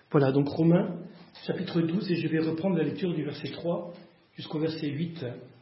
Voilà, donc Romains, chapitre 12, et je vais reprendre la lecture du verset 3 jusqu'au verset 8.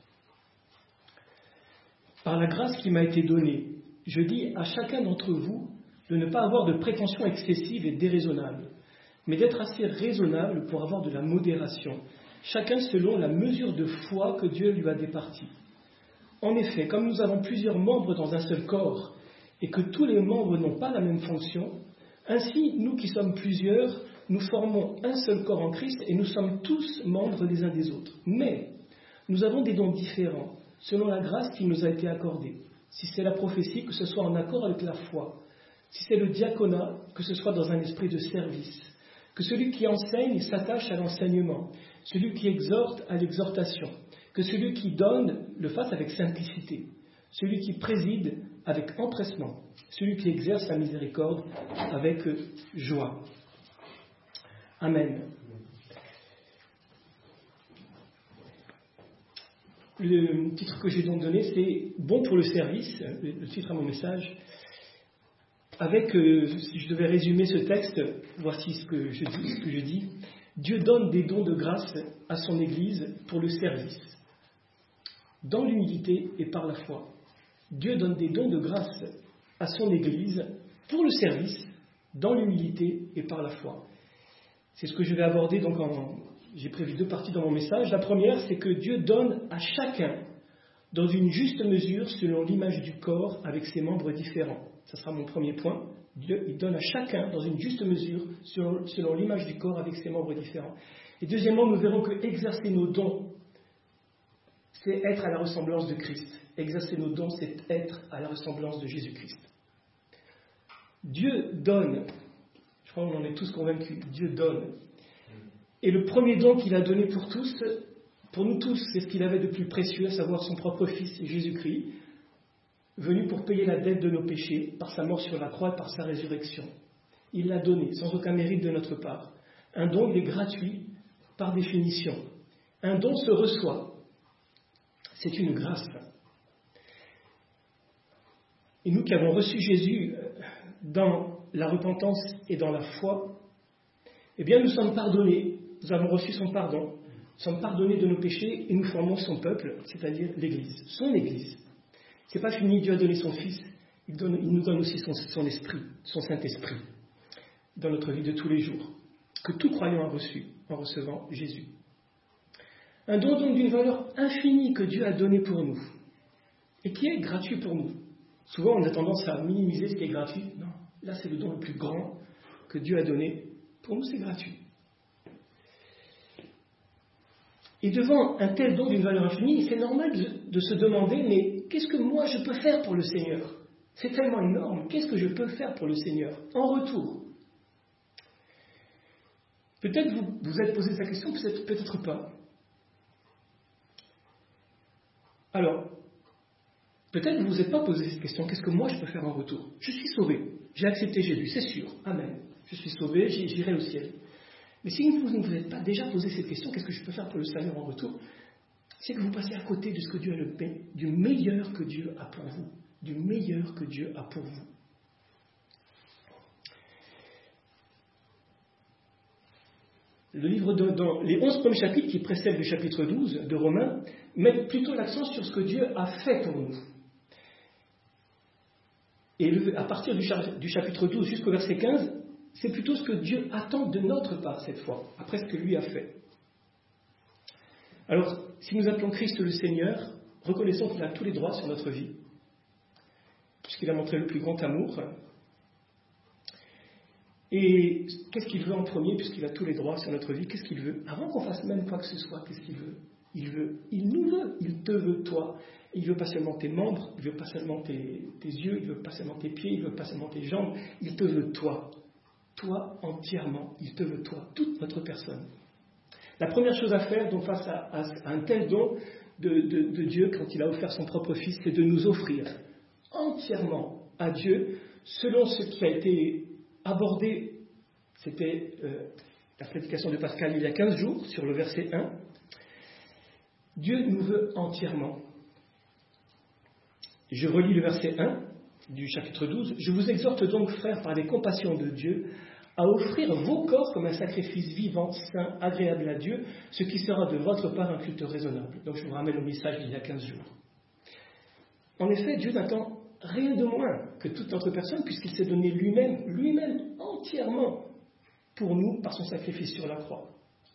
Par la grâce qui m'a été donnée, je dis à chacun d'entre vous de ne pas avoir de prétentions excessives et déraisonnables, mais d'être assez raisonnable pour avoir de la modération, chacun selon la mesure de foi que Dieu lui a départie. En effet, comme nous avons plusieurs membres dans un seul corps, et que tous les membres n'ont pas la même fonction, ainsi, nous qui sommes plusieurs, nous formons un seul corps en Christ et nous sommes tous membres les uns des autres. Mais nous avons des dons différents, selon la grâce qui nous a été accordée. Si c'est la prophétie, que ce soit en accord avec la foi. Si c'est le diaconat, que ce soit dans un esprit de service. Que celui qui enseigne s'attache à l'enseignement. Celui qui exhorte à l'exhortation. Que celui qui donne le fasse avec simplicité. Celui qui préside avec empressement. Celui qui exerce la miséricorde avec joie. Amen. Le titre que j'ai donc donné, c'est « Bon pour le service », le titre à mon message. Avec, si je devais résumer ce texte, voici ce que je dis. Dieu donne des dons de grâce à son Église pour le service, dans l'humilité et par la foi. Dieu donne des dons de grâce à son Église pour le service, dans l'humilité et par la foi. C'est ce que je vais aborder, donc j'ai prévu deux parties dans mon message. La première, c'est que Dieu donne à chacun, dans une juste mesure, selon l'image du corps, avec ses membres différents. Ce sera mon premier point. Dieu, il donne à chacun, dans une juste mesure, selon l'image du corps, avec ses membres différents. Et deuxièmement, nous verrons que exercer nos dons, c'est être à la ressemblance de Christ. Exercer nos dons, c'est être à la ressemblance de Jésus-Christ. Dieu donne. Je crois qu'on en est tous convaincus. Dieu donne. Et le premier don qu'il a donné pour nous tous, c'est ce qu'il avait de plus précieux, à savoir son propre Fils, Jésus-Christ, venu pour payer la dette de nos péchés par sa mort sur la croix et par sa résurrection. Il l'a donné, sans aucun mérite de notre part. Un don, il est gratuit par définition. Un don se reçoit. C'est une grâce. Et nous qui avons reçu Jésus dans la repentance et dans la foi, eh bien nous sommes pardonnés, nous avons reçu son pardon, nous sommes pardonnés de nos péchés et nous formons son peuple, c'est-à-dire l'Église, son Église. C'est pas fini, Dieu a donné son Fils, il nous donne aussi son Esprit, son Saint-Esprit, dans notre vie de tous les jours, que tout croyant a reçu en recevant Jésus. Un don donc d'une valeur infinie que Dieu a donné pour nous, et qui est gratuit pour nous. Souvent on a tendance à minimiser ce qui est gratuit. Non, là c'est le don le plus grand que Dieu a donné. Pour nous c'est gratuit. Et devant un tel don d'une valeur infinie, c'est normal de se demander, mais qu'est-ce que moi je peux faire pour le Seigneur ? C'est tellement énorme, qu'est-ce que je peux faire pour le Seigneur en retour ? Peut-être vous vous êtes posé cette question, peut-être pas. Alors, peut-être vous vous êtes pas posé cette question, qu'est-ce que moi je peux faire en retour ? Je suis sauvé, j'ai accepté Jésus, c'est sûr, amen. Je suis sauvé, j'irai au ciel. Mais si vous ne vous êtes pas déjà posé cette question, qu'est-ce que je peux faire pour le salut en retour ? C'est que vous passez à côté de ce que Dieu a du meilleur que Dieu a pour vous. Du meilleur que Dieu a pour vous. Le livre dans les 11 premiers chapitres qui précèdent le chapitre 12 de Romains mettent plutôt l'accent sur ce que Dieu a fait pour nous. Et à partir du chapitre 12 jusqu'au verset 15, c'est plutôt ce que Dieu attend de notre part cette fois, après ce que lui a fait. Alors, si nous appelons Christ le Seigneur, reconnaissons qu'il a tous les droits sur notre vie, puisqu'il a montré le plus grand amour. Et qu'est-ce qu'il veut en premier, puisqu'il a tous les droits sur notre vie ? Qu'est-ce qu'il veut ? Avant qu'on fasse même quoi que ce soit, qu'est-ce qu'il veut ? Il nous veut, il te veut toi. Il ne veut pas seulement tes membres, il ne veut pas seulement tes yeux, il ne veut pas seulement tes pieds, il ne veut pas seulement tes jambes, il te veut toi. Toi entièrement, il te veut toi, toute notre personne. La première chose à faire, donc face à un tel don de Dieu, quand il a offert son propre Fils, c'est de nous offrir entièrement à Dieu, selon ce qui a été abordé. C'était la prédication de Pascal il y a 15 jours, sur le verset 1. Dieu nous veut entièrement. Je relis le verset 1 du chapitre 12. « Je vous exhorte donc, frères, par les compassions de Dieu, à offrir vos corps comme un sacrifice vivant, saint, agréable à Dieu, ce qui sera de votre part un culte raisonnable. Donc je vous ramène au message d'il y a 15 jours. En effet, Dieu n'attend rien de moins que toute notre personne, puisqu'il s'est donné lui-même entièrement pour nous par son sacrifice sur la croix.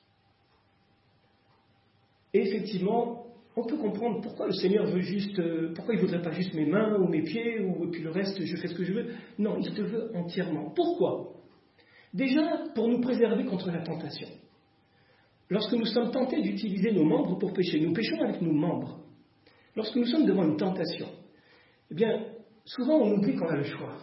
Et effectivement, on peut comprendre pourquoi le Seigneur veut pourquoi il ne voudrait pas juste mes mains ou mes pieds, et puis le reste, je fais ce que je veux. Non, il te veut entièrement. Pourquoi ? Déjà, pour nous préserver contre la tentation. Lorsque nous sommes tentés d'utiliser nos membres pour pécher, nous péchons avec nos membres. Lorsque nous sommes devant une tentation, eh bien, souvent on oublie qu'on a le choix.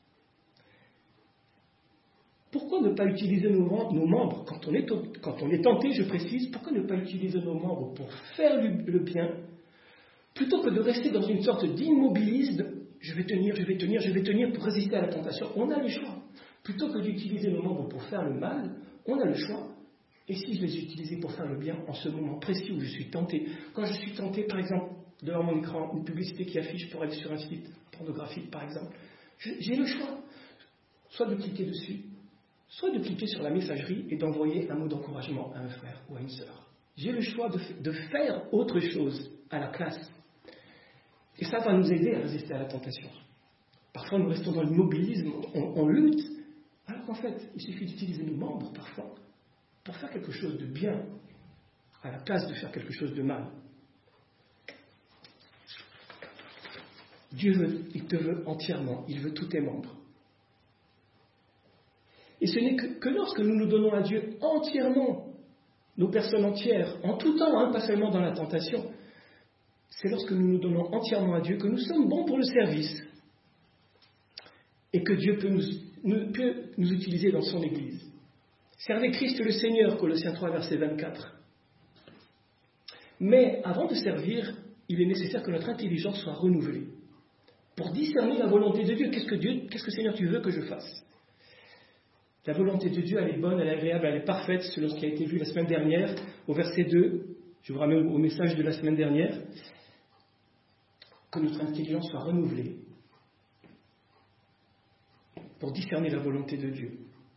Pourquoi ne pas utiliser nos membres quand on est tenté, je précise, pourquoi ne pas utiliser nos membres pour faire le bien, plutôt que de rester dans une sorte d'immobilisme, je vais tenir pour résister à la tentation. On a le choix. Plutôt que d'utiliser nos membres pour faire le mal, on a le choix. Et si je les utilisais pour faire le bien en ce moment précis où je suis tenté, quand je suis tenté, par exemple, devant mon écran, une publicité qui affiche pour aller sur un site pornographique, par exemple, j'ai le choix, soit de cliquer dessus, soit de cliquer sur la messagerie et d'envoyer un mot d'encouragement à un frère ou à une sœur. J'ai le choix de faire autre chose à la place. Et ça va nous aider à résister à la tentation. Parfois, nous restons dans l'immobilisme, on lutte, alors qu'en fait, il suffit d'utiliser nos membres, parfois, pour faire quelque chose de bien, à la place de faire quelque chose de mal. Dieu il te veut entièrement, il veut tous tes membres. Et ce n'est que lorsque nous nous donnons à Dieu entièrement, nos personnes entières, en tout temps, pas seulement dans la tentation, c'est lorsque nous nous donnons entièrement à Dieu que nous sommes bons pour le service et que Dieu peut nous utiliser dans son Église. Servez Christ le Seigneur, Colossiens 3, verset 24. Mais avant de servir, il est nécessaire que notre intelligence soit renouvelée pour discerner la volonté de Dieu. Qu'est-ce que Seigneur tu veux que je fasse ? La volonté de Dieu, elle est bonne, elle est agréable, elle est parfaite, selon ce qui a été vu la semaine dernière, au verset 2. Je vous ramène au message de la semaine dernière. Que notre intelligence soit renouvelée pour discerner la volonté de Dieu.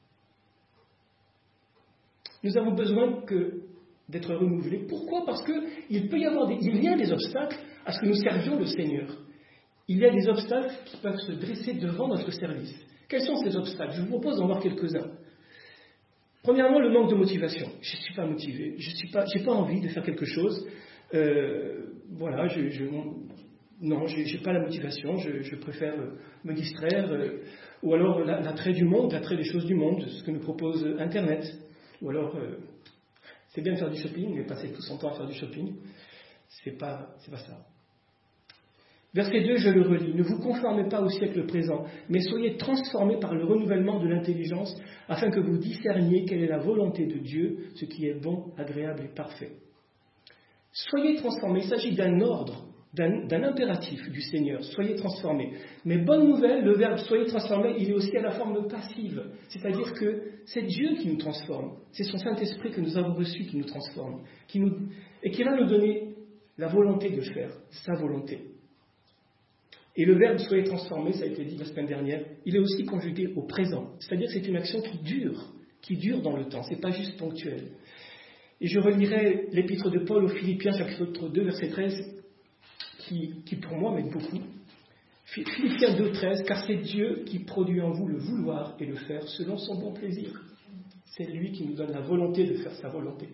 Nous avons besoin d'être renouvelés. Pourquoi ? Parce qu'il peut y avoir il y a des obstacles à ce que nous servions le Seigneur. Il y a des obstacles qui peuvent se dresser devant notre service. Quels sont ces obstacles ? Je vous propose d'en voir quelques-uns. Premièrement, le manque de motivation. Je ne suis pas motivé, je n'ai pas envie de faire quelque chose. Voilà, non, je n'ai pas la motivation, je préfère me distraire. Ou alors l'attrait du monde, l'attrait des choses du monde, ce que nous propose Internet. Ou alors, c'est bien de faire du shopping, mais passer tout son temps à faire du shopping, c'est pas ça. Verset 2, je le relis. Ne vous conformez pas au siècle présent, mais soyez transformés par le renouvellement de l'intelligence, afin que vous discerniez quelle est la volonté de Dieu, ce qui est bon, agréable et parfait. Soyez transformés. Il s'agit d'un ordre, d'un impératif du Seigneur. Soyez transformés. Mais bonne nouvelle, le verbe soyez transformés, il est aussi à la forme passive. C'est-à-dire que c'est Dieu qui nous transforme. C'est son Saint-Esprit que nous avons reçu qui nous transforme. Et qui va nous donner la volonté de faire sa volonté. Et le verbe « soyez transformés », ça a été dit la semaine dernière, il est aussi conjugué au présent. C'est-à-dire que c'est une action qui dure dans le temps, ce n'est pas juste ponctuel. Et je relirai l'épître de Paul aux Philippiens, chapitre 2, verset 13, qui pour moi m'aide beaucoup. Philippiens 2, 13, « Car c'est Dieu qui produit en vous le vouloir et le faire selon son bon plaisir. » C'est lui qui nous donne la volonté de faire sa volonté.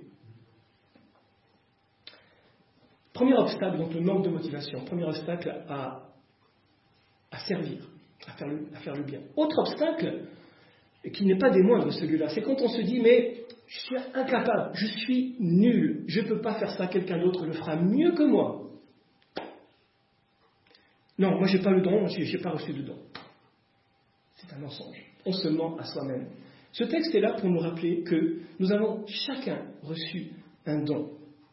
Premier obstacle, donc le manque de motivation. Premier obstacle à servir, à faire le bien. Autre obstacle, qui n'est pas des moindres celui-là, c'est quand on se dit, mais je suis incapable, je suis nul, je ne peux pas faire ça, quelqu'un d'autre le fera mieux que moi. Non, moi je n'ai pas le don, je n'ai pas reçu de don. C'est un mensonge. On se ment à soi-même. Ce texte est là pour nous rappeler que nous avons chacun reçu un don.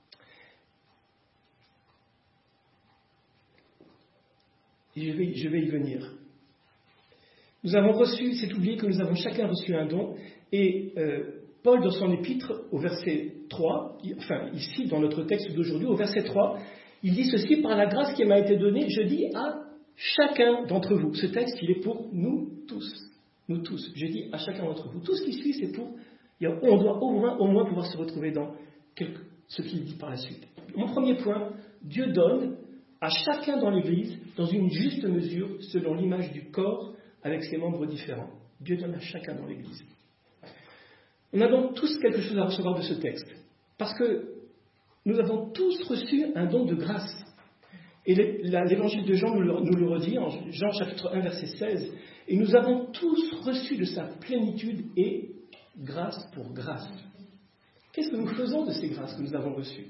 Et je vais y venir. Nous avons reçu, c'est oublié que nous avons chacun reçu un don, et Paul, dans son épître, au verset 3, enfin ici dans notre texte d'aujourd'hui, au verset 3, il dit ceci, par la grâce qui m'a été donnée, je dis à chacun d'entre vous. Ce texte, il est pour nous tous. Nous tous. Je dis à chacun d'entre vous. Tout ce qui suit, c'est pour... On doit au moins pouvoir se retrouver dans ce qu'il dit par la suite. Mon premier point, Dieu donne à chacun dans l'Église, dans une juste mesure, selon l'image du corps, avec ses membres différents. Dieu donne à chacun dans l'Église. On a donc tous quelque chose à recevoir de ce texte, parce que nous avons tous reçu un don de grâce. Et l'évangile de Jean nous le redit, en Jean chapitre 1, verset 16, et nous avons tous reçu de sa plénitude et grâce pour grâce. Qu'est-ce que nous faisons de ces grâces que nous avons reçues?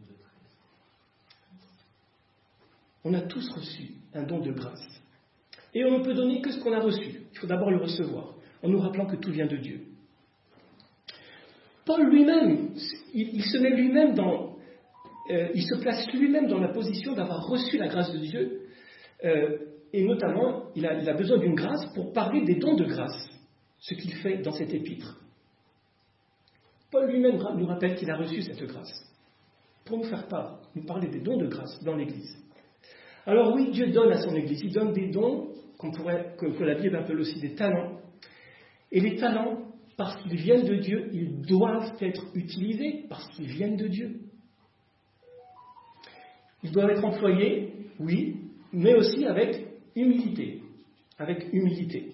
On a tous reçu un don de grâce. Et on ne peut donner que ce qu'on a reçu. Il faut d'abord le recevoir, en nous rappelant que tout vient de Dieu. Paul lui-même, il se met lui-même il se place lui-même dans la position d'avoir reçu la grâce de Dieu, et notamment, il a besoin d'une grâce pour parler des dons de grâce, ce qu'il fait dans cet épître. Paul lui-même nous rappelle qu'il a reçu cette grâce, pour nous faire part, nous parler des dons de grâce dans l'Église. Alors oui, Dieu donne à son Église, il donne des dons que la Bible appelle aussi des talents, et les talents, parce qu'ils viennent de Dieu, ils doivent être utilisés parce qu'ils viennent de Dieu. Ils doivent être employés, oui, mais aussi avec humilité. Avec humilité.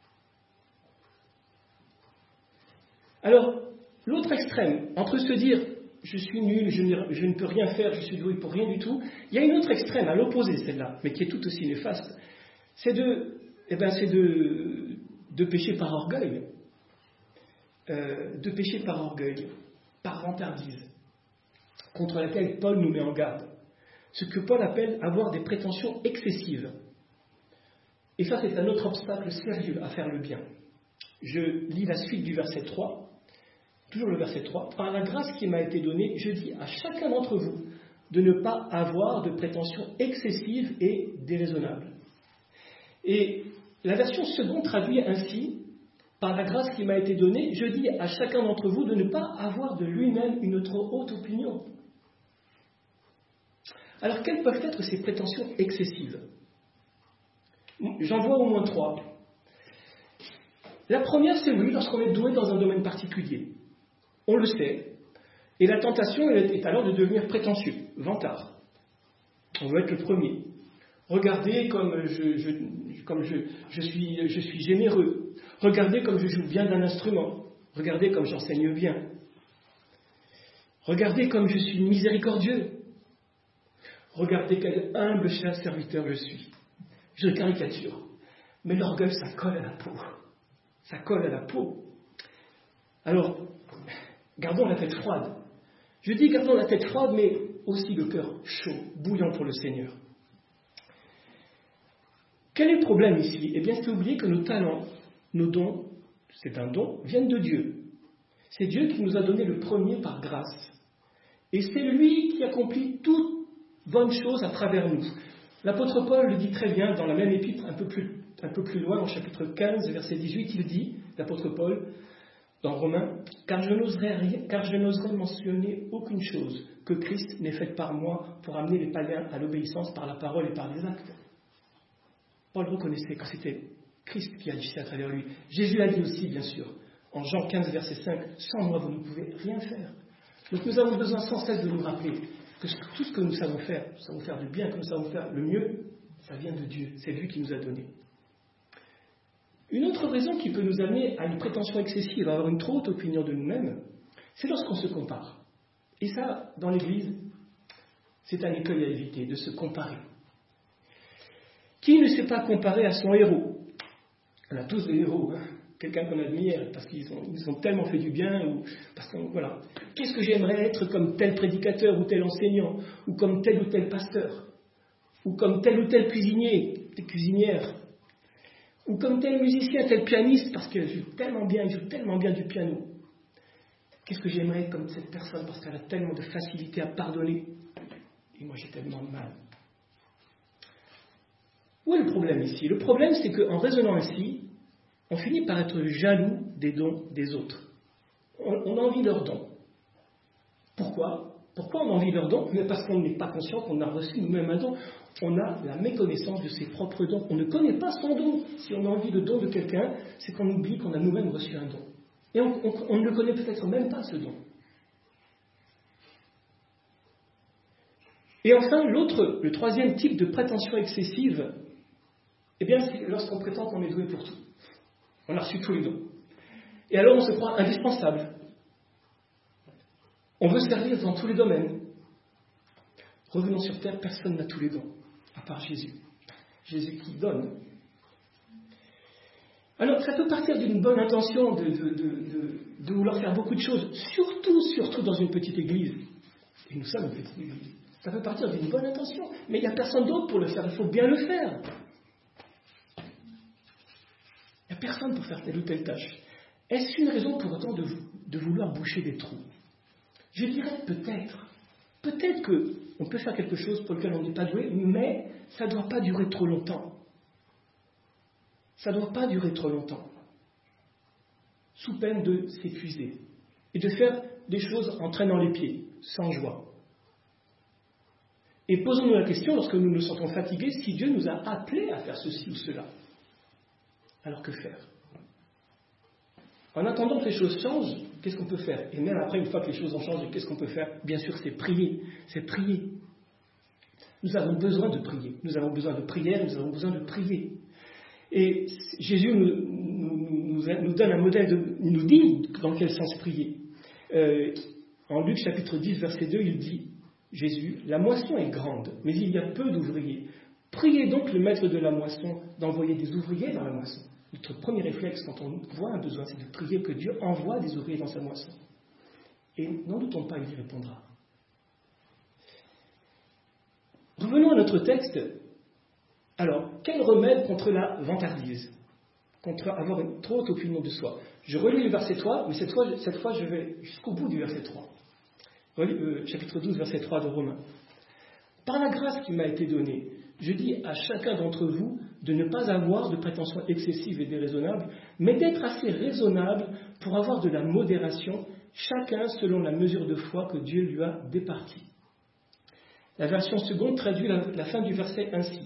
Alors, l'autre extrême, entre se dire « je suis nul, je ne peux rien faire, je suis doué pour rien du tout », il y a une autre extrême, à l'opposé celle-là, mais qui est tout aussi néfaste, c'est de pécher par orgueil. De pécher par orgueil, par vantardise, contre laquelle Paul nous met en garde. Ce que Paul appelle avoir des prétentions excessives. Et ça, c'est un autre obstacle sérieux à faire le bien. Je lis la suite du verset 3, toujours le verset 3. « Par la grâce qui m'a été donnée, je dis à chacun d'entre vous de ne pas avoir de prétentions excessives et déraisonnables. » Et la version seconde traduit ainsi: par la grâce qui m'a été donnée, je dis à chacun d'entre vous de ne pas avoir de lui-même une trop haute opinion. Alors, quelles peuvent être ces prétentions excessives? J'en vois au moins 3. La première, c'est oui, lorsqu'on est doué dans un domaine particulier. On le sait. Et la tentation est alors de devenir prétentieux, vantard. On veut être le premier. Regardez comme je suis généreux. Regardez comme je joue bien d'un instrument. Regardez comme j'enseigne bien. Regardez comme je suis miséricordieux. Regardez quel humble cher serviteur je suis. Je caricature. Mais l'orgueil, ça colle à la peau. Ça colle à la peau. Alors, gardons la tête froide. Je dis gardons la tête froide, mais aussi le cœur chaud, bouillant pour le Seigneur. Quel est le problème ici? Eh bien, c'est oublier que nos talents, nos dons, c'est un don, viennent de Dieu. C'est Dieu qui nous a donné le premier par grâce. Et c'est lui qui accomplit toute bonne chose à travers nous. L'apôtre Paul le dit très bien dans la même épître, un peu plus loin, au chapitre 15, verset 18, il dit, l'apôtre Paul, dans Romains, « Car je n'oserais mentionner aucune chose que Christ n'ait faite par moi pour amener les païens à l'obéissance par la parole et par les actes. » Paul reconnaissait que c'était Christ qui agissait à travers lui. Jésus l'a dit aussi, bien sûr, en Jean 15, verset 5, « Sans moi, vous ne pouvez rien faire. » Donc nous avons besoin sans cesse de nous rappeler que tout ce que nous savons faire du bien, que nous savons faire le mieux, ça vient de Dieu. C'est lui qui nous a donné. Une autre raison qui peut nous amener à une prétention excessive, à avoir une trop haute opinion de nous-mêmes, c'est lorsqu'on se compare. Et ça, dans l'Église, c'est un écueil à éviter, de se comparer. Qui ne s'est pas comparé à son héros? On a tous des héros, hein, quelqu'un qu'on admire parce qu'ils ont tellement fait du bien, ou parce que voilà. Qu'est-ce que j'aimerais être comme tel prédicateur ou tel enseignant, ou comme tel ou tel pasteur, ou comme tel ou tel cuisinier, des cuisinières, ou comme tel musicien, tel pianiste, parce qu'il joue tellement bien du piano. Qu'est-ce que j'aimerais être comme cette personne, parce qu'elle a tellement de facilité à pardonner, et moi j'ai tellement de mal. Où est le problème ici? Le problème, c'est qu'en raisonnant ainsi, on finit par être jaloux des dons des autres. On a envie de leurs dons. Pourquoi? Pourquoi on a envie de leur don? Mais parce qu'on n'est pas conscient qu'on a reçu nous-mêmes un don. On a la méconnaissance de ses propres dons. On ne connaît pas son don. Si on a envie de don de quelqu'un, c'est qu'on oublie qu'on a nous-mêmes reçu un don. Et on ne le connaît peut-être même pas, ce don. Et enfin, le troisième type de prétention excessive, eh bien, c'est lorsqu'on prétend qu'on est doué pour tout. On a reçu tous les dons. Et alors, on se croit indispensable. On veut servir dans tous les domaines. Revenons sur terre, personne n'a tous les dons, à part Jésus. Jésus qui donne. Alors, ça peut partir d'une bonne intention de vouloir faire beaucoup de choses, surtout dans une petite église. Et nous sommes une petite église. Ça peut partir d'une bonne intention, mais il n'y a personne d'autre pour le faire, il faut bien le faire. Il n'y a personne pour faire telle ou telle tâche. Est-ce une raison pour autant de vouloir boucher des trous? Je dirais peut-être. Peut-être qu'on peut faire quelque chose pour lequel on n'est pas doué, mais ça ne doit pas durer trop longtemps. Ça ne doit pas durer trop longtemps. Sous peine de s'épuiser. Et de faire des choses en traînant les pieds, sans joie. Et posons-nous la question, lorsque nous nous sentons fatigués, si Dieu nous a appelés à faire ceci ou cela. Alors que faire? En attendant que les choses changent, qu'est-ce qu'on peut faire? Et même après, une fois que les choses ont changé, qu'est-ce qu'on peut faire? Bien sûr, c'est prier. C'est prier. Nous avons besoin de prier. Nous avons besoin de prière, nous avons besoin de prier. Et Jésus nous donne un modèle, il nous dit dans quel sens prier. En Luc chapitre 10, verset 2, il dit, Jésus, la moisson est grande, mais il y a peu d'ouvriers. Priez donc le maître de la moisson d'envoyer des ouvriers dans la moisson. Notre premier réflexe quand on voit un besoin, c'est de prier que Dieu envoie des ouvriers dans sa moisson. Et n'en doutons pas, il y répondra. Revenons à notre texte. Alors, quel remède contre la vantardise? Contre avoir une trop haute opinion de soi? Je relis le verset 3, mais cette fois je vais jusqu'au bout du verset 3. Chapitre 12, verset 3 de Romains. Par la grâce qui m'a été donnée, je dis à chacun d'entre vous de ne pas avoir de prétentions excessives et déraisonnables, mais d'être assez raisonnable pour avoir de la modération, chacun selon la mesure de foi que Dieu lui a départie. La version seconde traduit la fin du verset ainsi.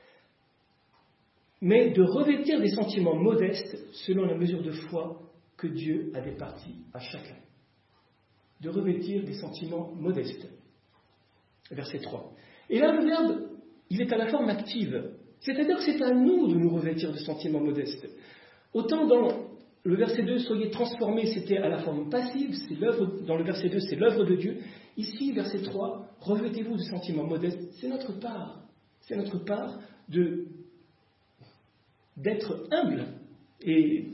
Mais de revêtir des sentiments modestes selon la mesure de foi que Dieu a départie à chacun. De revêtir des sentiments modestes. Verset 3. Et là, le verbe, il est à la forme active. C'est-à-dire que c'est à nous de nous revêtir de sentiments modestes. Autant dans le verset 2, soyez transformés, c'était à la forme passive, dans le verset 2, c'est l'œuvre de Dieu. Ici, verset 3, revêtez-vous de sentiments modestes. C'est notre part. C'est notre part d'être humble et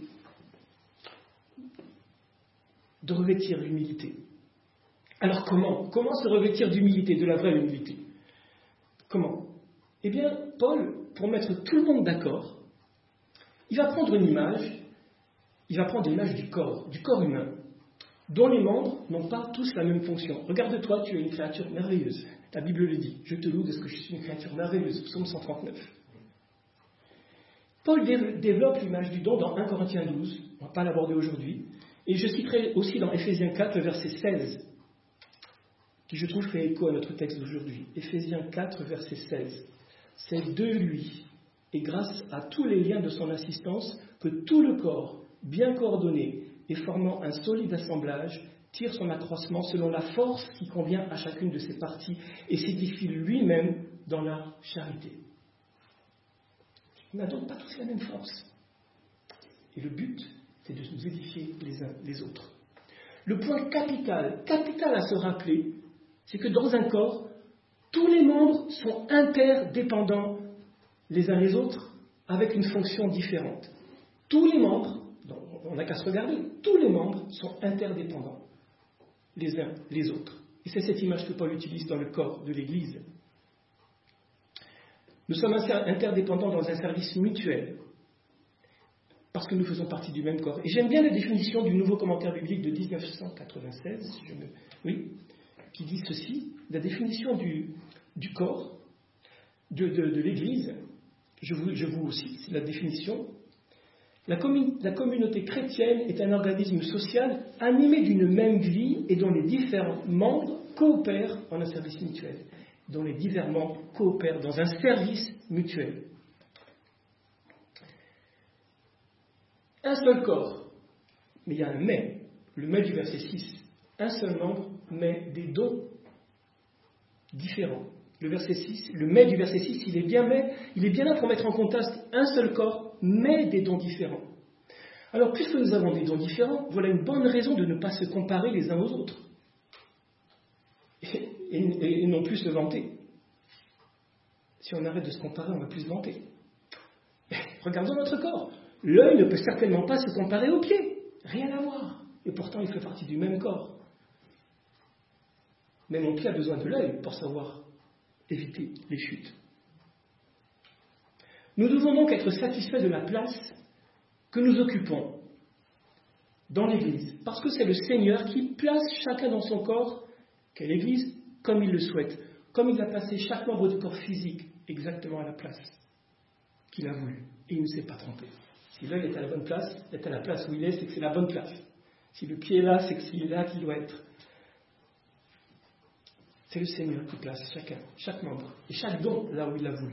de revêtir l'humilité. Alors comment se revêtir d'humilité, de la vraie humilité? Comment? Eh bien, Paul, pour mettre tout le monde d'accord, il va prendre l'image du corps humain, dont les membres n'ont pas tous la même fonction. Regarde-toi, tu es une créature merveilleuse. La Bible le dit. Je te loue de ce que je suis une créature merveilleuse. Psaume 139. Paul développe l'image du don dans 1 Corinthiens 12. On ne va pas l'aborder aujourd'hui. Et je citerai aussi dans Éphésiens 4, le verset 16, qui je trouve fait écho à notre texte d'aujourd'hui. Éphésiens 4, verset 16. C'est de lui, et grâce à tous les liens de son assistance, que tout le corps, bien coordonné et formant un solide assemblage, tire son accroissement selon la force qui convient à chacune de ses parties et s'édifie lui-même dans la charité. On n'a donc pas tous la même force. Et le but, c'est de nous édifier les uns les autres. Le point capital à se rappeler, c'est que dans un corps, tous les membres sont interdépendants les uns les autres avec une fonction différente. Tous les membres, on n'a qu'à se regarder, tous les membres sont interdépendants les uns les autres. Et c'est cette image que Paul utilise dans le corps de l'Église. Nous sommes interdépendants dans un service mutuel, parce que nous faisons partie du même corps. Et j'aime bien la définition du nouveau commentaire biblique de 1996, qui dit ceci, la définition du corps, de l'Église, je vous cite la définition. La communauté chrétienne est un organisme social animé d'une même vie et dont les différents membres coopèrent en un service mutuel. Dont les divers membres coopèrent dans un service mutuel. Un seul corps, mais il y a un mais, le mais du verset 6. Un seul membre, mais des dons différents. Le mais du verset 6, il est bien là pour mettre en contraste un seul corps, mais des dons différents. Alors, puisque nous avons des dons différents, voilà une bonne raison de ne pas se comparer les uns aux autres. Et non plus se vanter. Si on arrête de se comparer, on ne va plus se vanter. Regardons notre corps. L'œil ne peut certainement pas se comparer au pied. Rien à voir. Et pourtant, il fait partie du même corps. Mais mon pied a besoin de l'œil pour savoir éviter les chutes. Nous devons donc être satisfaits de la place que nous occupons dans l'Église, parce que c'est le Seigneur qui place chacun dans son corps, qu'est l'Église, comme il le souhaite, comme il a placé chaque membre du corps physique exactement à la place qu'il a voulu, et il ne s'est pas trompé. Si l'œil est à la bonne place, est à la place où il est, c'est que c'est la bonne place. Si le pied est là, c'est que c'est là qu'il doit être. C'est le Seigneur qui place chaque membre, et chaque don là où il l'a voulu.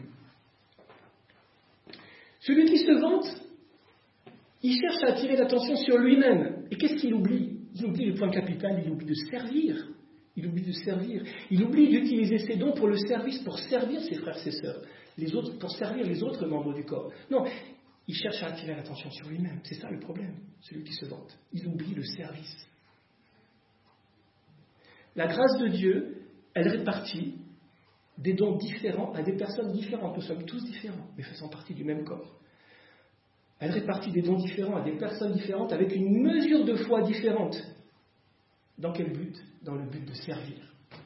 Celui qui se vante, il cherche à attirer l'attention sur lui-même. Et qu'est-ce qu'il oublie? Il oublie le point capital, il oublie de servir. Il oublie d'utiliser ses dons pour le service, pour servir ses frères et ses sœurs, pour servir les autres membres du corps. Non, il cherche à attirer l'attention sur lui-même. C'est ça le problème, celui qui se vante. Il oublie le service. La grâce de Dieu, elle répartit des dons différents à des personnes différentes. Nous sommes tous différents, mais faisant partie du même corps. Elle répartit des dons différents à des personnes différentes avec une mesure de foi différente. Dans quel but? Dans le but de servir.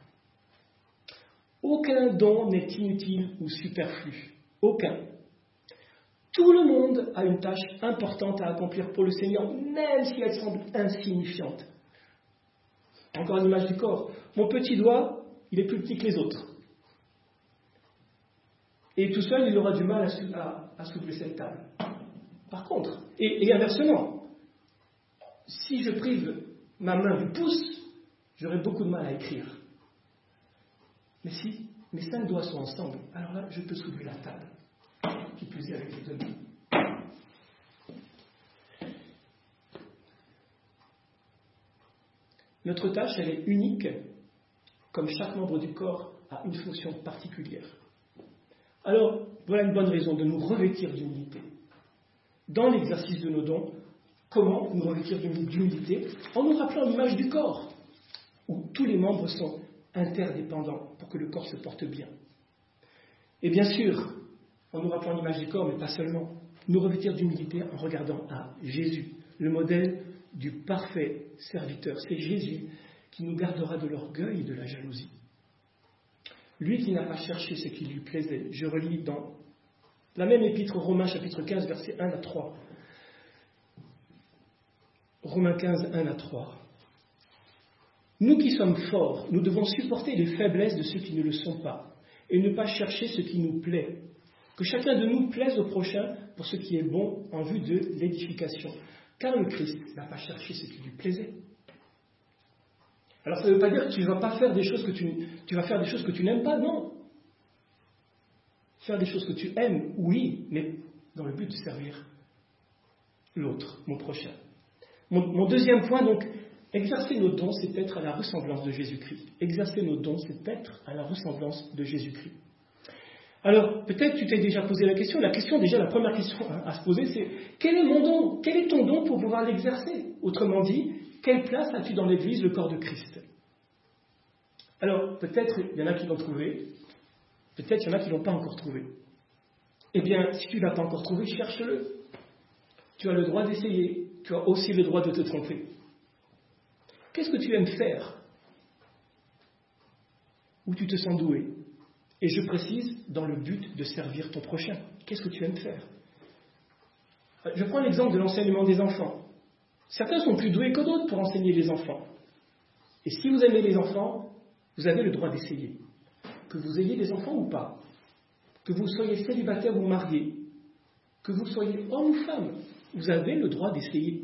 Aucun don n'est inutile ou superflu. Aucun. Tout le monde a une tâche importante à accomplir pour le Seigneur, même si elle semble insignifiante. Encore une image du corps. Mon petit doigt, il est plus petit que les autres. Et tout seul, il aura du mal à soulever cette table. Par contre, et inversement, si je prive ma main du pouce, j'aurai beaucoup de mal à écrire. Mais si mes 5 doigts sont ensemble, alors là, je peux soulever la table, qui plus est avec les 2 mains. Notre tâche, elle est unique, comme chaque membre du corps a une fonction particulière. Alors, voilà une bonne raison de nous revêtir d'humilité. Dans l'exercice de nos dons, comment nous revêtir d'humilité? En nous rappelant l'image du corps, où tous les membres sont interdépendants pour que le corps se porte bien. Et bien sûr, en nous rappelant l'image du corps, mais pas seulement, nous revêtir d'humilité en regardant à Jésus, le modèle du parfait serviteur. C'est Jésus qui nous gardera de l'orgueil et de la jalousie. Lui qui n'a pas cherché ce qui lui plaisait. Je relis dans la même épître aux Romains, chapitre 15, versets 1 à 3. Romains 15, 1 à 3. Nous qui sommes forts, nous devons supporter les faiblesses de ceux qui ne le sont pas, et ne pas chercher ce qui nous plaît. Que chacun de nous plaise au prochain pour ce qui est bon en vue de l'édification. Car le Christ n'a pas cherché ce qui lui plaisait. Alors ça ne veut pas dire que tu ne vas pas faire des choses tu vas faire des choses que tu n'aimes pas, non. Faire des choses que tu aimes, oui, mais dans le but de servir l'autre, mon prochain. Mon deuxième point, donc, exercer nos dons, c'est être à la ressemblance de Jésus-Christ. Exercer nos dons, c'est être à la ressemblance de Jésus-Christ. Alors, peut-être tu t'es déjà posé la question. La première question à se poser, c'est quel est mon don? Quel est ton don pour pouvoir l'exercer? Autrement dit, quelle place as-tu dans l'Église, le corps de Christ? Alors, peut-être il y en a qui l'ont trouvé, peut-être il y en a qui ne l'ont pas encore trouvé. Eh bien, si tu ne l'as pas encore trouvé, cherche-le. Tu as le droit d'essayer, tu as aussi le droit de te tromper. Qu'est-ce que tu aimes faire? Où tu te sens doué? Et je précise, dans le but de servir ton prochain. Qu'est-ce que tu aimes faire? Je prends l'exemple de l'enseignement des enfants. Certains sont plus doués que d'autres pour enseigner les enfants. Et si vous aimez les enfants, vous avez le droit d'essayer. Que vous ayez des enfants ou pas, que vous soyez célibataire ou marié, que vous soyez homme ou femme, Vous avez le droit d'essayer.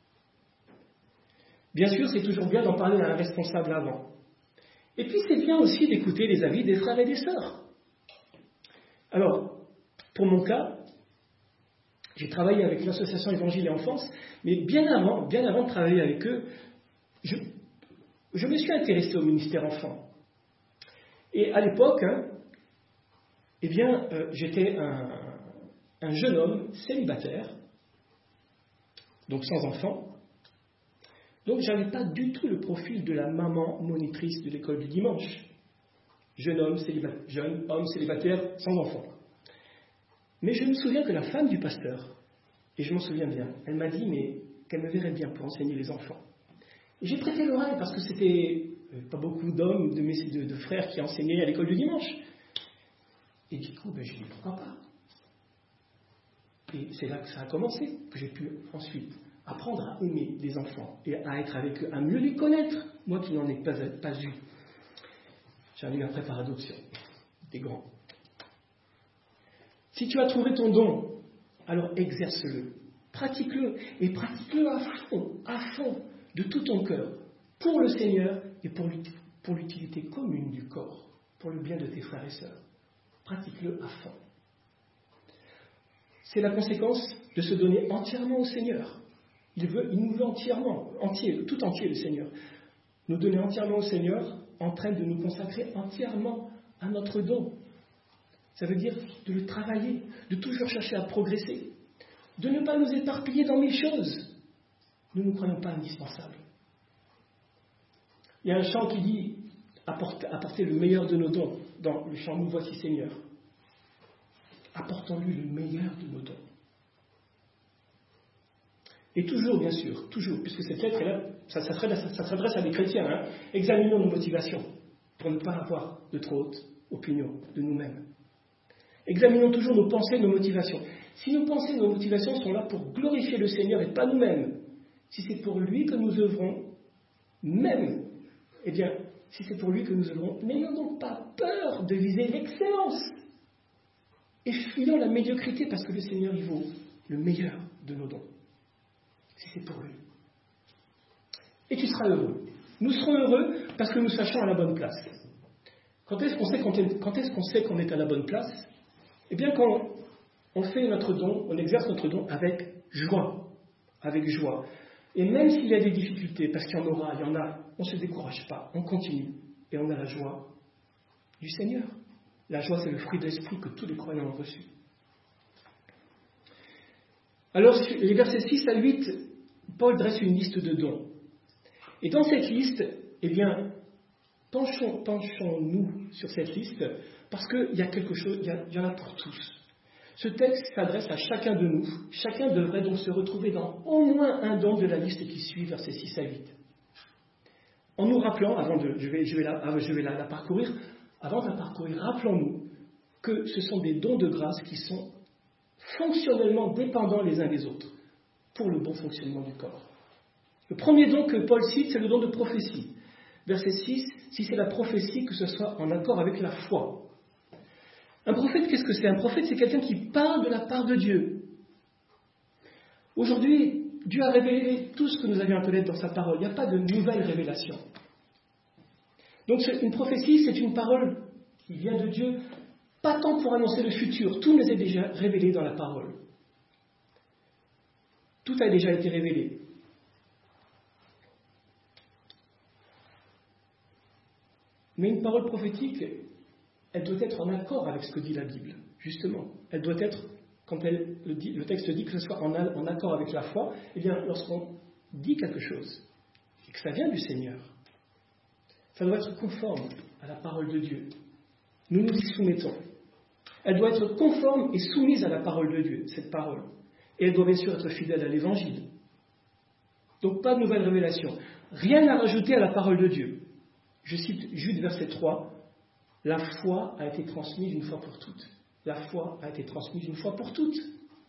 Bien sûr, c'est toujours bien d'en parler à un responsable avant. Et puis, c'est bien aussi d'écouter les avis des frères et des sœurs. Alors, pour mon cas, j'ai travaillé avec l'association Évangile et Enfance, mais bien avant de travailler avec eux, je me suis intéressé au ministère enfant. Et à l'époque, j'étais un jeune homme célibataire, donc sans enfant. Donc, je n'avais pas du tout le profil de la maman monitrice de l'école du dimanche. Jeune homme célibataire sans enfant. Mais je me souviens que la femme du pasteur, et je m'en souviens bien, elle m'a dit qu'elle me verrait bien pour enseigner les enfants. Et j'ai prêté l'oreille parce que c'était pas beaucoup d'hommes, de frères qui enseignaient à l'école du dimanche. Et du coup, je dis pourquoi pas. Et c'est là que ça a commencé, que j'ai pu ensuite apprendre à aimer les enfants et à être avec eux, à mieux les connaître. Moi qui n'en ai pas eu. J'en ai eu après par adoption, des grands. Si tu as trouvé ton don, alors exerce-le, pratique-le, et pratique-le à fond, de tout ton cœur, pour le Seigneur et pour l'utilité commune du corps, pour le bien de tes frères et sœurs. Pratique-le à fond. C'est la conséquence de se donner entièrement au Seigneur. Il nous veut tout entier le Seigneur. Nous donner entièrement au Seigneur entraîne de nous consacrer entièrement à notre don. Ça veut dire de le travailler, de toujours chercher à progresser, de ne pas nous éparpiller dans 1000 choses. Nous ne croyons pas indispensables. Il y a un chant qui dit « Apportez le meilleur de nos dons » dans le chant « Nous voici Seigneur ». Apportons-lui le meilleur de nos dons. Et toujours, bien sûr, puisque cette lettre est là, ça s'adresse à des chrétiens, examinons nos motivations pour ne pas avoir de trop haute opinion de nous-mêmes. Examinons toujours nos pensées, nos motivations. Si nos pensées, nos motivations sont là pour glorifier le Seigneur et pas nous-mêmes, si c'est pour lui que nous œuvrons, si c'est pour lui que nous œuvrons, n'ayons donc pas peur de viser l'excellence. Et fuyons la médiocrité parce que le Seigneur y vaut le meilleur de nos dons. Si c'est pour lui. Et tu seras heureux. Nous serons heureux parce que nous sachons à la bonne place. Quand est-ce qu'on sait qu'on est à la bonne place? Eh bien, quand on fait notre don, on exerce notre don avec joie. Avec joie. Et même s'il y a des difficultés, parce qu'il y en a, on ne se décourage pas, on continue. Et on a la joie du Seigneur. La joie, c'est le fruit de l'esprit que tous les croyants ont reçu. Alors, les versets 6 à 8, Paul dresse une liste de dons. Et dans cette liste, penchons-nous sur cette liste, parce qu'il y a quelque chose, il y en a pour tous. Ce texte s'adresse à chacun de nous. Chacun devrait donc se retrouver dans au moins un don de la liste qui suit, versets 6 à 8. En nous rappelant, je vais la parcourir, avant de la parcourir, rappelons-nous que ce sont des dons de grâce qui sont fonctionnellement dépendants les uns des autres pour le bon fonctionnement du corps. Le premier don que Paul cite, c'est le don de prophétie. Verset 6, si c'est la prophétie, que ce soit en accord avec la foi. Un prophète, qu'est-ce que c'est? Un prophète, c'est quelqu'un qui parle de la part de Dieu. Aujourd'hui, Dieu a révélé tout ce que nous avions à connaître dans sa parole. Il n'y a pas de nouvelle révélation. Donc une prophétie, c'est une parole qui vient de Dieu, pas tant pour annoncer le futur. Tout nous est déjà révélé dans la parole. Tout a déjà été révélé. Mais une parole prophétique, elle doit être en accord avec ce que dit la Bible, justement. Elle doit être, quand le texte dit que ce soit en accord avec la foi, eh bien, lorsqu'on dit quelque chose, et que ça vient du Seigneur, ça doit être conforme à la parole de Dieu. Nous nous y soumettons. Elle doit être conforme et soumise à la parole de Dieu, cette parole. Et elle doit bien sûr être fidèle à l'Évangile. Donc pas de nouvelle révélation. Rien à rajouter à la parole de Dieu. Je cite Jude verset 3. La foi a été transmise une fois pour toutes. La foi a été transmise une fois pour toutes.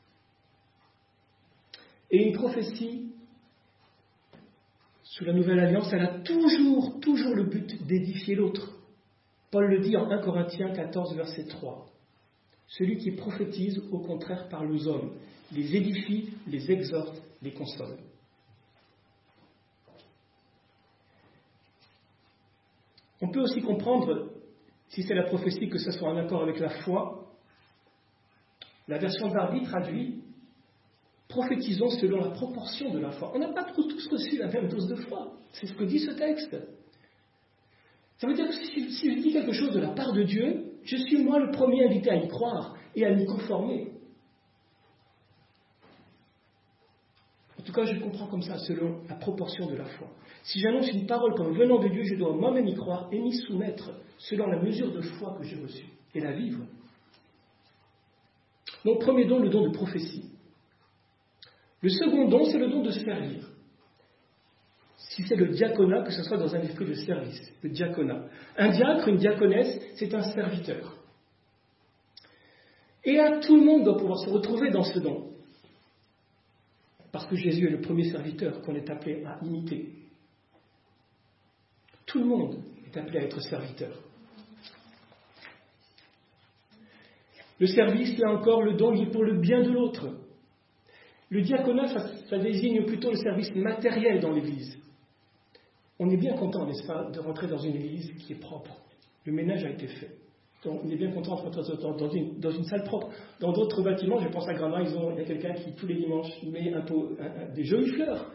Et une prophétie, sous la Nouvelle Alliance, elle a toujours le but d'édifier l'autre. Paul le dit en 1 Corinthiens 14, verset 3. Celui qui prophétise, au contraire, parle aux hommes. les édifie, les exhorte, les console. On peut aussi comprendre, si c'est la prophétie, que ce soit en accord avec la foi. La version d'Arby traduit « prophétisons selon la proportion de la foi ». On n'a pas tous reçu la même dose de foi. C'est ce que dit ce texte. Ça veut dire que si je dis quelque chose de la part de Dieu, je suis moi le premier invité à y croire et à m'y conformer. En tout cas, je comprends comme ça, selon la proportion de la foi. Si j'annonce une parole comme venant de Dieu, je dois moi-même y croire et m'y soumettre selon la mesure de foi que j'ai reçue et la vivre. Donc, premier don, le don de prophétie. Le second don, c'est le don de servir. Si c'est le diaconat, que ce soit dans un esprit de service, le diaconat. Un diacre, une diaconesse, c'est un serviteur. Et tout le monde doit pouvoir se retrouver dans ce don. Parce que Jésus est le premier serviteur qu'on est appelé à imiter. Tout le monde est appelé à être serviteur. Le service, là encore, le don, il est pour le bien de l'autre. Le diaconat, ça désigne plutôt le service matériel dans l'Église. On est bien content, n'est-ce pas, de rentrer dans une église qui est propre. Le ménage a été fait. Donc, on est bien content de rentrer dans une salle propre. Dans d'autres bâtiments, je pense à Gramma, il y a quelqu'un qui, tous les dimanches, met des jolies fleurs.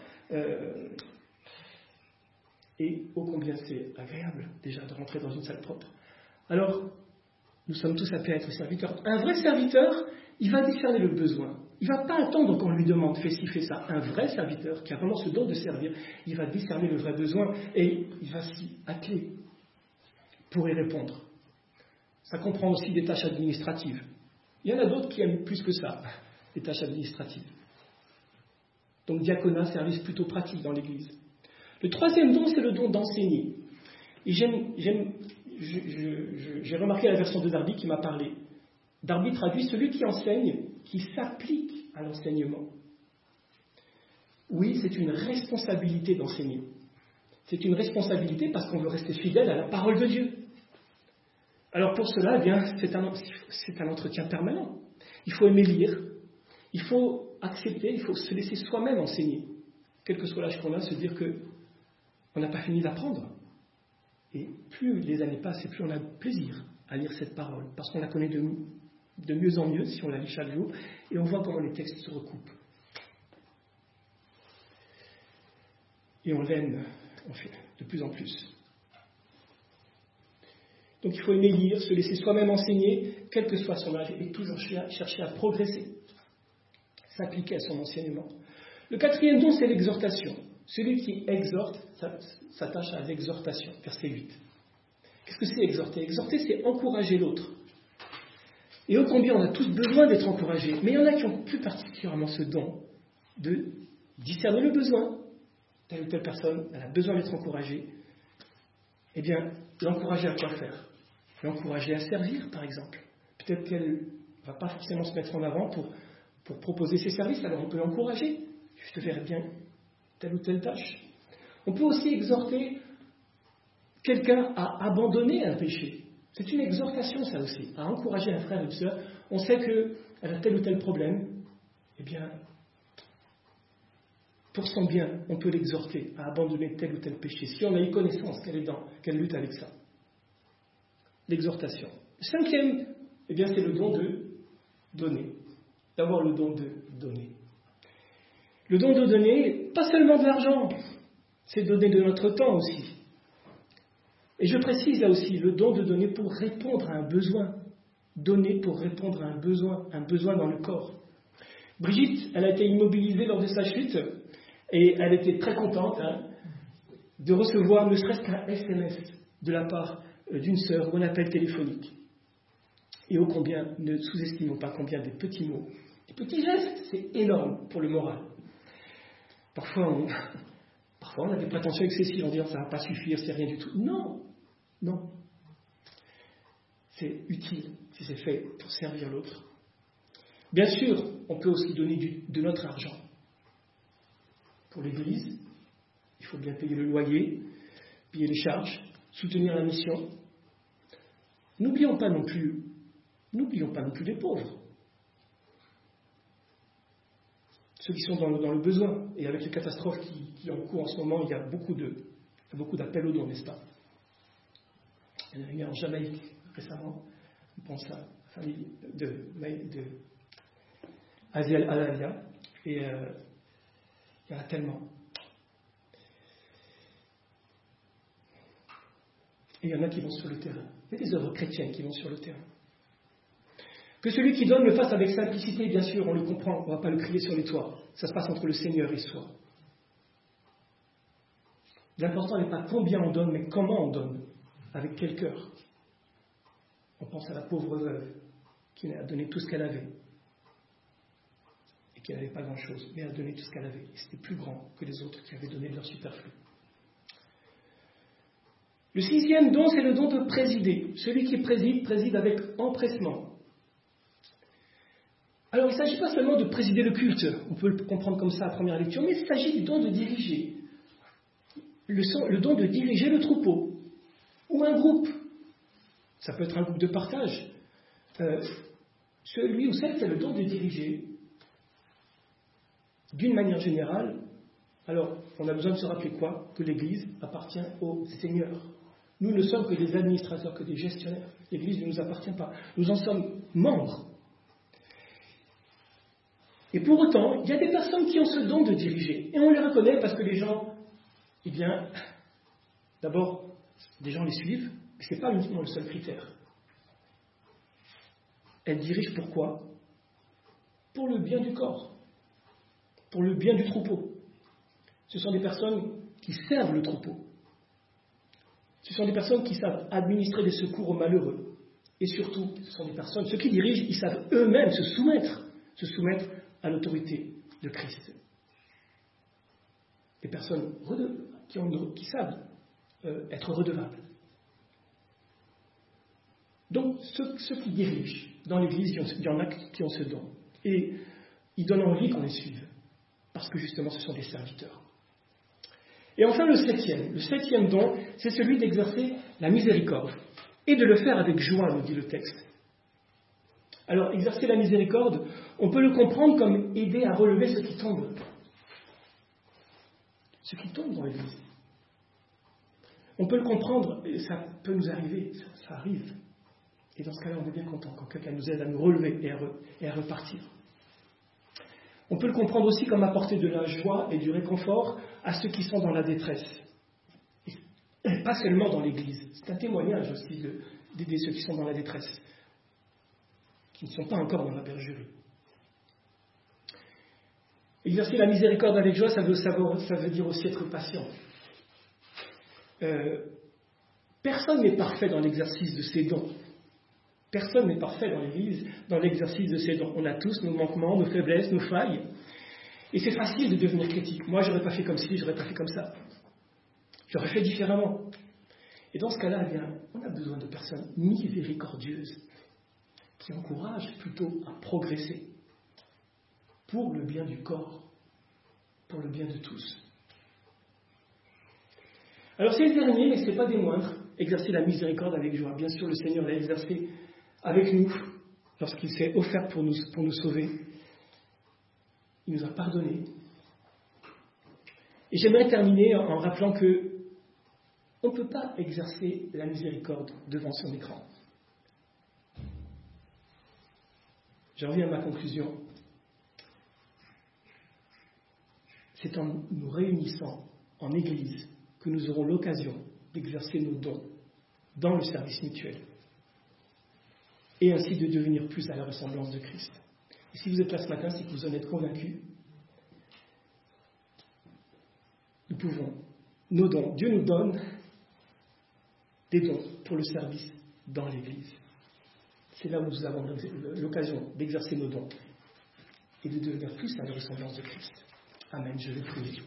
Et ô combien c'est agréable, déjà, de rentrer dans une salle propre. Alors, nous sommes tous appelés à être serviteurs. Un vrai serviteur, il va discerner le besoin. Il ne va pas attendre qu'on lui demande « fais ci, fais ça ». Un vrai serviteur, qui a vraiment ce don de servir, il va discerner le vrai besoin et il va s'y atteler pour y répondre. Ça comprend aussi des tâches administratives. Il y en a d'autres qui aiment plus que ça, les tâches administratives. Donc diaconat, service plutôt pratique dans l'Église. Le troisième don, c'est le don d'enseigner. Et j'ai remarqué la version de Darby qui m'a parlé. Darby traduit celui qui enseigne, qui s'applique à l'enseignement. Oui, c'est une responsabilité d'enseigner. C'est une responsabilité parce qu'on veut rester fidèle à la parole de Dieu. Alors pour cela, eh bien, c'est un entretien permanent. Il faut aimer lire, il faut accepter, il faut se laisser soi-même enseigner. Quel que soit l'âge qu'on a, se dire qu'on n'a pas fini d'apprendre. Et plus les années passent, et plus on a plaisir à lire cette parole, parce qu'on la connaît de mieux en mieux, si on la lit chaque jour, et on voit comment les textes se recoupent. Et on l'aime, en fait, de plus en plus. Donc il faut aimer lire, se laisser soi-même enseigner, quel que soit son âge, et toujours chercher à progresser, s'appliquer à son enseignement. Le quatrième don, c'est l'exhortation. Celui qui exhorte s'attache à l'exhortation, verset 8. Qu'est-ce que c'est exhorter ? Exhorter, c'est encourager l'autre. Et ô combien on a tous besoin d'être encouragés. Mais il y en a qui ont plus particulièrement ce don de discerner le besoin. Telle ou telle personne, elle a besoin d'être encouragée. Eh bien, l'encourager à quoi faire ? L'encourager à servir, par exemple. Peut-être qu'elle ne va pas forcément se mettre en avant pour proposer ses services, alors on peut l'encourager. Je te verrai bien telle ou telle tâche. On peut aussi exhorter quelqu'un à abandonner un péché. C'est une exhortation, ça aussi, à encourager un frère ou une sœur. On sait qu'elle a tel ou tel problème. Eh bien, pour son bien, on peut l'exhorter à abandonner tel ou tel péché, si on a eu connaissance qu'elle lutte avec ça. L'exhortation. Le cinquième, eh bien, c'est le don de donner. D'avoir le don de donner. Le don de donner, pas seulement de l'argent, c'est donner de notre temps aussi. Et je précise là aussi, le don de donner pour répondre à un besoin. Donner pour répondre à un besoin dans le corps. Brigitte, elle a été immobilisée lors de sa chute, et elle était très contente de recevoir ne serait-ce qu'un SMS de la part d'une sœur ou un appel téléphonique. Et ô combien, ne sous-estimons pas combien des petits mots, des petits gestes, c'est énorme pour le moral. Parfois on a des prétentions excessives en disant ça ne va pas suffire, c'est rien du tout. Non. C'est utile si c'est fait pour servir l'autre. Bien sûr, on peut aussi donner de notre argent. Pour l'Église, il faut bien payer le loyer, payer les charges, soutenir la mission. N'oublions pas non plus les pauvres. ceux qui sont dans le besoin. Et avec les catastrophes qui ont cours en ce moment, il y a beaucoup d'appels aux dons, n'est-ce pas? Il y en a eu en Jamaïque récemment. On pense à la famille de Alavia. Et il y en a tellement. Et il y en a qui vont sur le terrain. Il y a des œuvres chrétiennes qui vont sur le terrain. Que celui qui donne le fasse avec simplicité, bien sûr, on le comprend, on ne va pas le crier sur les toits. Ça se passe entre le Seigneur et soi. L'important n'est pas combien on donne, mais comment on donne, avec quel cœur. On pense à la pauvre veuve qui a donné tout ce qu'elle avait et qui n'avait pas grand-chose, mais a donné tout ce qu'elle avait. Et c'était plus grand que les autres qui avaient donné de leur superflu. Le 6e don, c'est le don de présider. Celui qui préside avec empressement. Alors, il ne s'agit pas seulement de présider le culte, on peut le comprendre comme ça à première lecture, mais il s'agit du don de diriger. Le don de diriger le troupeau, ou un groupe. Ça peut être un groupe de partage. Celui ou celle qui a le don de diriger, d'une manière générale, alors on a besoin de se rappeler quoi? Que l'Église appartient au Seigneur. Nous ne sommes que des administrateurs, que des gestionnaires. L'Église ne nous appartient pas. Nous en sommes membres. Et pour autant, il y a des personnes qui ont ce don de diriger. Et on les reconnaît parce que les gens, eh bien, d'abord, des gens les suivent, mais ce n'est pas uniquement le seul critère. Elles dirigent pourquoi? Pour le bien du corps, pour le bien du troupeau. Ce sont des personnes qui servent le troupeau. Ce sont des personnes qui savent administrer des secours aux malheureux. Et surtout, ce sont des personnes, ceux qui dirigent, ils savent eux-mêmes se soumettre à l'autorité de Christ. Des personnes qui savent être redevables. Donc, ceux qui dirigent dans l'Église, il y en a qui ont ce don. Et ils donnent envie qu'on les suive. Parce que justement, ce sont des serviteurs. Et enfin, le 7e don, c'est celui d'exercer la miséricorde. Et de le faire avec joie, nous dit le texte. Alors, exercer la miséricorde, on peut le comprendre comme aider à relever ceux qui tombent. Ceux qui tombent dans l'Église. On peut le comprendre, et ça peut nous arriver, ça arrive. Et dans ce cas-là, on est bien content quand quelqu'un nous aide à nous relever et à repartir. On peut le comprendre aussi comme apporter de la joie et du réconfort à ceux qui sont dans la détresse. Et pas seulement dans l'Église. C'est un témoignage aussi d'aider ceux qui sont dans la détresse, qui ne sont pas encore dans la bergerie. Exercer la miséricorde avec joie, ça veut dire aussi être patient. Personne n'est parfait dans l'exercice de ses dons. Personne n'est parfait dans l'Église, dans l'exercice de ses dons. On a tous nos manquements, nos faiblesses, nos failles. Et c'est facile de devenir critique. Moi, j'aurais pas fait comme ci, j'aurais pas fait comme ça. J'aurais fait différemment. Et dans ce cas-là, eh bien, on a besoin de personnes miséricordieuses qui encouragent plutôt à progresser pour le bien du corps, pour le bien de tous. Alors c'est le dernier, mais ce n'est pas des moindres, exercer la miséricorde avec joie. Bien sûr, le Seigneur l'a exercé avec nous lorsqu'il s'est offert pour nous sauver. Il nous a pardonné. Et j'aimerais terminer en rappelant que on ne peut pas exercer la miséricorde devant son écran. J'en reviens à ma conclusion. C'est en nous réunissant en Église que nous aurons l'occasion d'exercer nos dons dans le service mutuel et ainsi de devenir plus à la ressemblance de Christ. Et si vous êtes là ce matin, c'est que vous en êtes convaincus. Nous pouvons, nos dons, Dieu nous donne des dons pour le service dans l'Église. C'est là où nous avons l'occasion d'exercer nos dons et de devenir plus à la ressemblance de Christ. Amen. Je vais prier.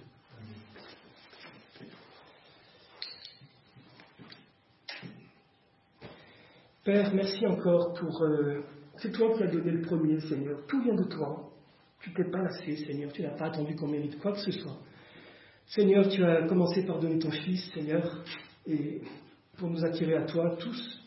Père, merci encore pour... c'est toi qui as donné le premier, Seigneur. Tout vient de toi. Tu t'es pas lassé, Seigneur. Tu n'as pas attendu qu'on mérite quoi que ce soit. Seigneur, tu as commencé par donner ton Fils, Seigneur, et pour nous attirer à toi tous.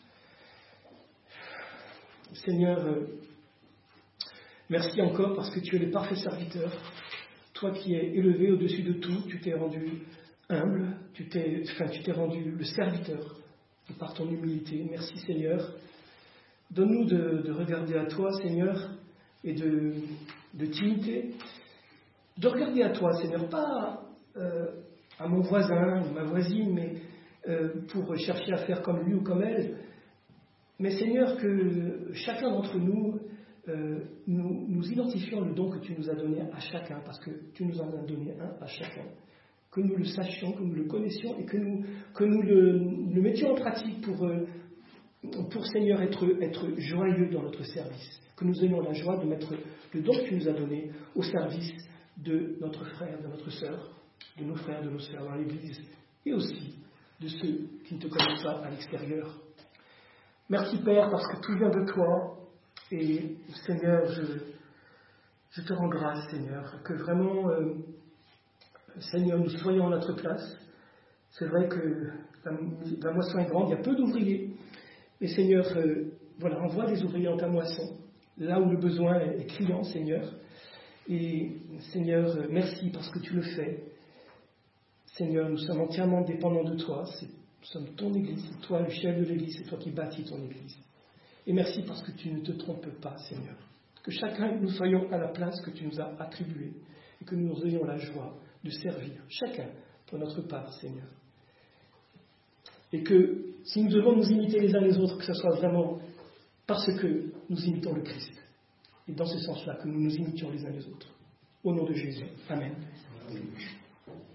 Seigneur, merci encore parce que tu es le parfait serviteur. toi qui es élevé au-dessus de tout, tu t'es rendu humble, tu t'es rendu le serviteur par ton humilité. Merci Seigneur. Donne-nous de regarder à toi, Seigneur, et de t'imiter. De regarder à toi, Seigneur, pas à mon voisin ou ma voisine, mais pour chercher à faire comme lui ou comme elle. Mais Seigneur, que chacun d'entre nous, nous identifions le don que tu nous as donné à chacun, parce que tu nous en as donné un à chacun. Que nous le sachions, que nous le connaissions et que nous le mettions en pratique pour Seigneur, être joyeux dans notre service. Que nous ayons la joie de mettre le don que tu nous as donné au service de notre frère, de notre sœur, de nos frères, de nos sœurs dans l'Église, et aussi de ceux qui ne te connaissent pas à l'extérieur. Merci Père, parce que tout vient de toi, et Seigneur, je te rends grâce, Seigneur, que vraiment, Seigneur, nous soyons à notre place. C'est vrai que la moisson est grande, il y a peu d'ouvriers, mais Seigneur, envoie des ouvriers en ta moisson, là où le besoin est criant, Seigneur. Et Seigneur, merci parce que tu le fais. Seigneur, nous sommes entièrement dépendants de toi. Nous sommes ton Église, c'est toi le chef de l'Église, c'est toi qui bâtis ton Église. Et merci parce que tu ne te trompes pas, Seigneur. Que chacun, nous soyons à la place que tu nous as attribuée et que nous ayons la joie de servir, chacun pour notre part, Seigneur. Et que si nous devons nous imiter les uns les autres, que ce soit vraiment parce que nous imitons le Christ. Et dans ce sens-là, que nous nous imitions les uns les autres. Au nom de Jésus. Amen.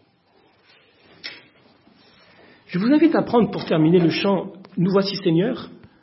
Je vous invite à prendre pour terminer le chant « Nous voici Seigneur ».